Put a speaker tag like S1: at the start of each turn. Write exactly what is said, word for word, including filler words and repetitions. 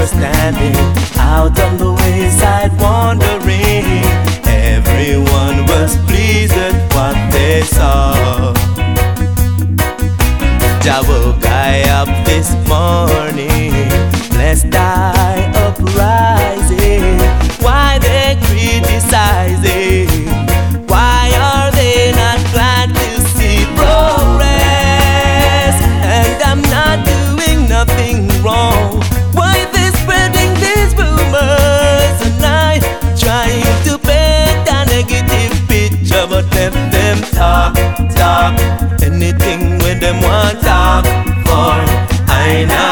S1: were standing out on the wayside wandering. Everyone was pleased at what they saw. Jah woke I up this morning, blessed I uprising. Why they criticizing?